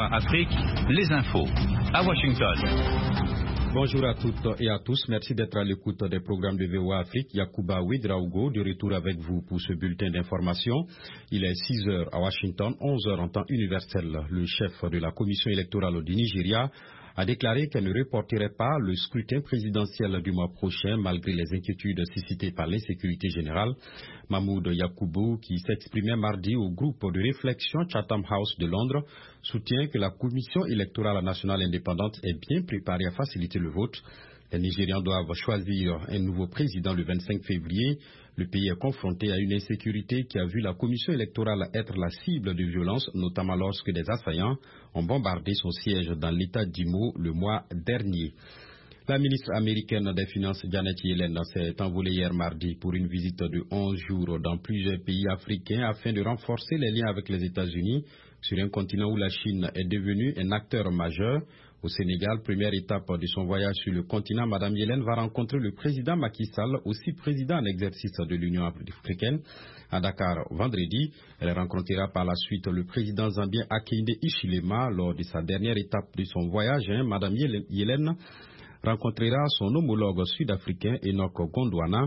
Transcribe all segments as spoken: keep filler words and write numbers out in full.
V O A Afrique, les infos à Washington. Bonjour à toutes et à tous, merci d'être à l'écoute des programmes de V O A Afrique. Yacouba Ouedraogo de retour avec vous pour ce bulletin d'information. Il est six heures à Washington, onze heures en temps universel. Le chef de la commission électorale du Nigeria a déclaré qu'elle ne reporterait pas le scrutin présidentiel du mois prochain malgré les inquiétudes suscitées par l'insécurité générale. Mahmoud Yakubu, qui s'exprimait mardi au groupe de réflexion Chatham House de Londres, soutient que la commission électorale nationale indépendante est bien préparée à faciliter le vote. Les Nigérians doivent choisir un nouveau président le vingt-cinq février. Le pays est confronté à une insécurité qui a vu la commission électorale être la cible de violences, notamment lorsque des assaillants ont bombardé son siège dans l'État d'Imo le mois dernier. La ministre américaine des Finances, Janet Yellen, s'est envolée hier mardi pour une visite de onze jours dans plusieurs pays africains afin de renforcer les liens avec les États-Unis sur un continent où la Chine est devenue un acteur majeur. Au Sénégal, première étape de son voyage sur le continent, Mme Yellen va rencontrer le président Macky Sall, aussi président en exercice de l'Union africaine. À Dakar, vendredi, elle rencontrera par la suite le président zambien Hakainde Hichilema. Lors de sa dernière étape de son voyage, hein, Mme Yellen rencontrera son homologue sud-africain Enoch Gondwana.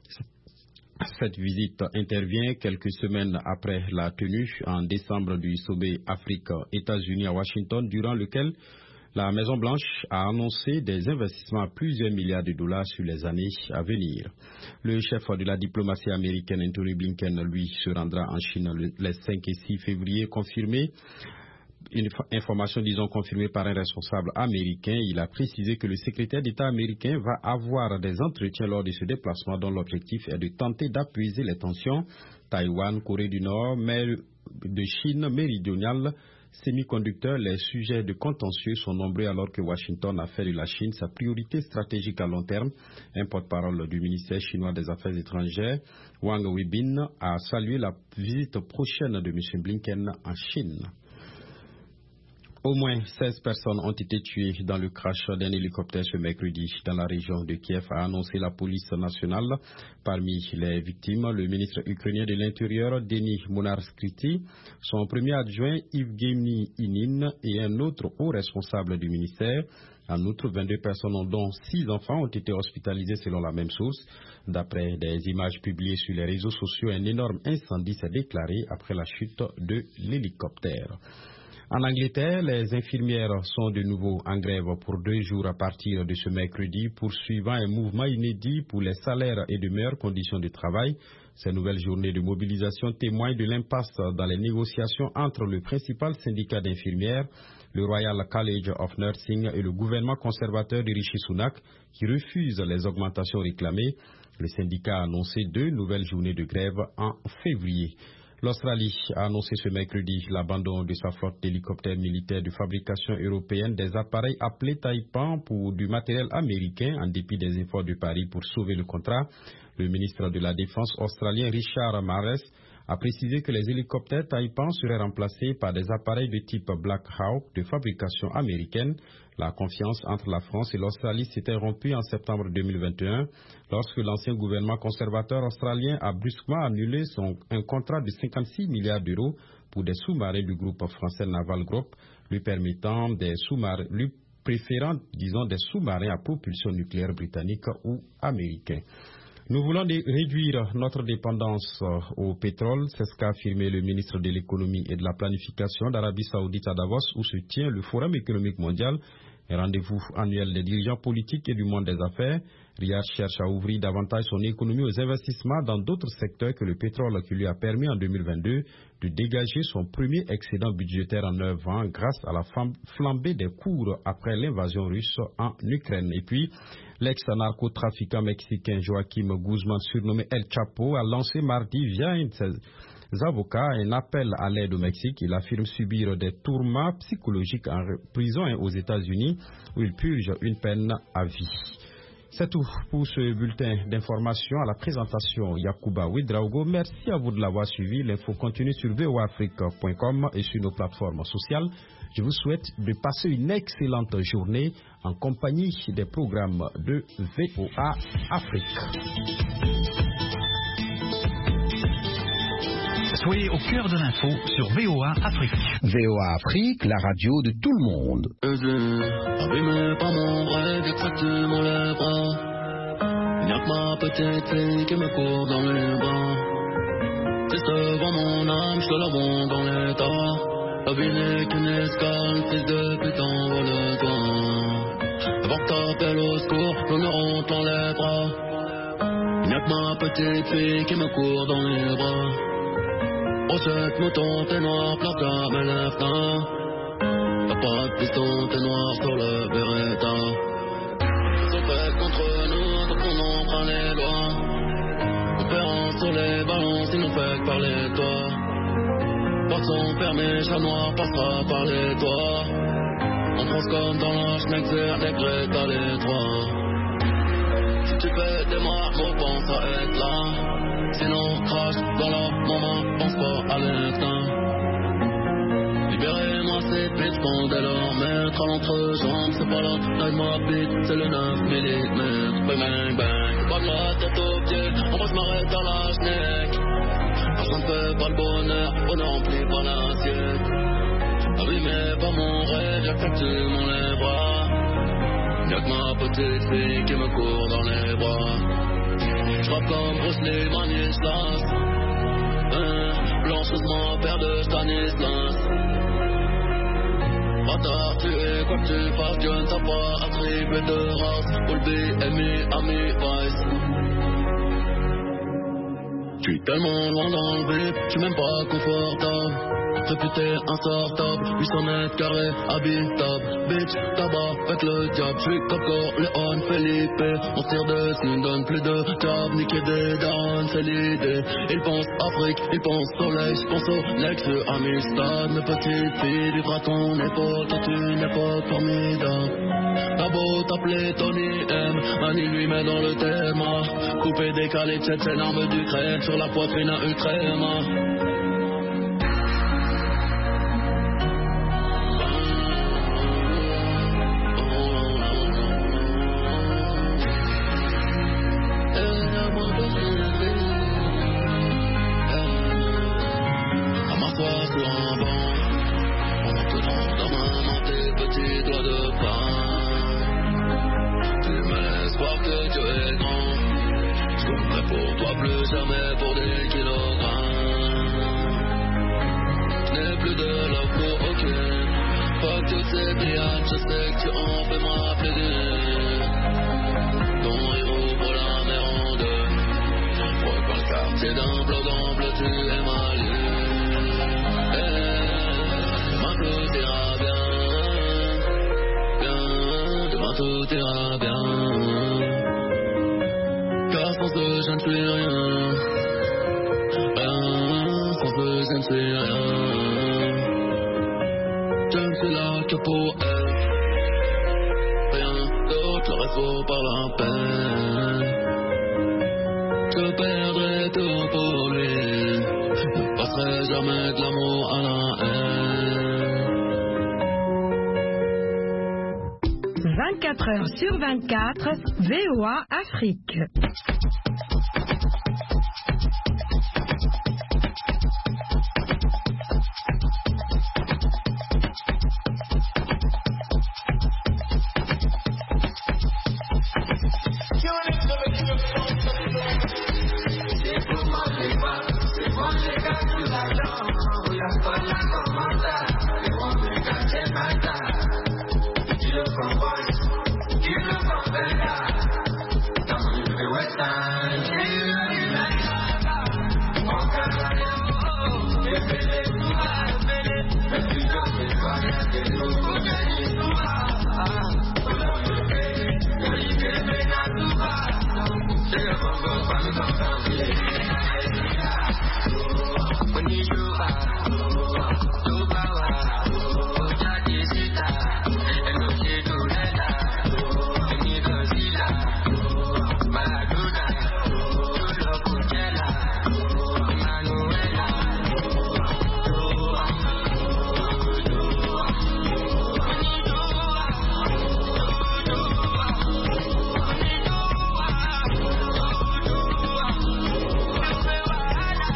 Cette visite intervient quelques semaines après la tenue en décembre du sommet Afrique-États-Unis à Washington, durant lequel la Maison-Blanche a annoncé des investissements à plusieurs milliards de dollars sur les années à venir. Le chef de la diplomatie américaine, Anthony Blinken, lui, se rendra en Chine les cinq et six février, confirmé. Une information, disons, confirmée par un responsable américain. Il a précisé que le secrétaire d'État américain va avoir des entretiens lors de ce déplacement dont l'objectif est de tenter d'apaiser les tensions. Taïwan, Corée du Nord, mer de Chine méridionale, semi-conducteurs, les sujets de contentieux sont nombreux alors que Washington a fait de la Chine sa priorité stratégique à long terme. Un porte-parole du ministère chinois des Affaires étrangères, Wang Weibin, a salué la visite prochaine de M. Blinken en Chine. Au moins seize personnes ont été tuées dans le crash d'un hélicoptère ce mercredi dans la région de Kiev, a annoncé la police nationale. Parmi les victimes, le ministre ukrainien de l'Intérieur, Denis Monarskity, son premier adjoint, Evgeny Inin, et un autre haut responsable du ministère. En outre, vingt-deux personnes, dont six enfants, ont été hospitalisées selon la même source. D'après des images publiées sur les réseaux sociaux, un énorme incendie s'est déclaré après la chute de l'hélicoptère. En Angleterre, les infirmières sont de nouveau en grève pour deux jours à partir de ce mercredi, poursuivant un mouvement inédit pour les salaires et de meilleures conditions de travail. Ces nouvelles journées de mobilisation témoignent de l'impasse dans les négociations entre le principal syndicat d'infirmières, le Royal College of Nursing, et le gouvernement conservateur de Rishi Sunak, qui refuse les augmentations réclamées. Le syndicat a annoncé deux nouvelles journées de grève en février. L'Australie a annoncé ce mercredi l'abandon de sa flotte d'hélicoptères militaires de fabrication européenne, des appareils appelés Taipan pour du matériel américain, en dépit des efforts de Paris pour sauver le contrat. Le ministre de la Défense australien Richard Marles a précisé que les hélicoptères Taipan seraient remplacés par des appareils de type Black Hawk de fabrication américaine. La confiance entre la France et l'Australie s'était rompue en septembre deux mille vingt et un lorsque l'ancien gouvernement conservateur australien a brusquement annulé son, un contrat de cinquante-six milliards d'euros pour des sous-marins du groupe français Naval Group, lui permettant des sous-marins, lui préférant, disons, des sous-marins à propulsion nucléaire britannique ou américain. Nous voulons réduire notre dépendance au pétrole, c'est ce qu'a affirmé le ministre de l'économie et de la planification d'Arabie Saoudite à Davos, où se tient le Forum économique mondial, un rendez-vous annuel des dirigeants politiques et du monde des affaires. Riyad cherche à ouvrir davantage son économie aux investissements dans d'autres secteurs que le pétrole, qui lui a permis en deux mille vingt-deux de dégager son premier excédent budgétaire en neuf ans grâce à la flambée des cours après l'invasion russe en Ukraine. Et puis, l'ex-narcotrafiquant mexicain Joaquim Guzman, surnommé El Chapo, a lancé mardi via un de ses avocats un appel à l'aide au Mexique. Il affirme subir des tourments psychologiques en prison aux États-Unis, où il purge une peine à vie. C'est tout pour ce bulletin d'information. À la présentation, Yacouba Ouedraogo. Merci à vous de l'avoir suivi. L'info continue sur v o a afrique point com et sur nos plateformes sociales. Je vous souhaite de passer une excellente journée en compagnie des programmes de V O A Afrique. Soyez au cœur de l'info sur V O A Afrique. V O A Afrique, la radio de tout le monde. Abîmé par mon rêve, exactement les bras. Il n'y a que ma petite fille qui me court dans les bras. C'est devant mon âme, je te la bombe dans l'état. La vie n'est qu'une escale, fils de pute, envole-toi. Avant que t'appelles au secours, l'honneur on dans les bras. Il n'y a que ma petite fille qui me court dans les bras. Oh cette mouton, t'es noir, place à mes lèvres. T'as pas de piston, t'es noir sur le Beretta. Ils sont faits contre nous, donc on enfreint les lois. On perd sur les ballons, sinon fait que parler toi. Portes sont fermées, chat noir passera par les toits. On pense comme dans l'âge, n'exerce les Greta les trois. Si tu fais des marques, pense à être là. Sinon crache dans la maman, pense pas à l'instinct. Libérez-moi ces bêtes, pendez leur maître à l'entrejambe. C'est pas la taille de ma bite, c'est le neuf millimètres. Bang bang bang, pas de la tête aux pieds, on va se m'arrêter à la schneck. Personne ne fait pas le bonheur, bonheur rempli par l'assiette. Ah oui mais pas mon rêve, y'a que tu m'en les bras. Y'a que ma petite fille qui me court dans les bras. J'rappe comme Bruce Lee, Manislas. Hein, blanchissement, paire de Stanislas. Bâtard, tu es quoi que tu fasses, Dieu ne t'a pas attribué de race. Full B, M I, Ami, Vice. J'suis tellement loin dans le vide, j'suis même pas confortable. Réputé insortable, huit cents mètres carrés, habitable. Bitch, tabac, faites le diable. J'suis Coco, Léon, Felipe. On se tire dessus, donne plus de job. Niquer des darons, c'est l'idée. Ils pensent Afrique, ils pensent soleil. J'pense au Lex, Amistad. Mes petites filles, vivre à ton époque est une époque formidable. T'as beau t'appeler Tony M, Mani lui met dans le thème. Coupé, décalé, tchète, c'est l'arme du crème. Sur la poitrine à Utrema. vingt-quatre heures sur vingt-quatre, V O A Afrique. C'est pour manger, c'est manger,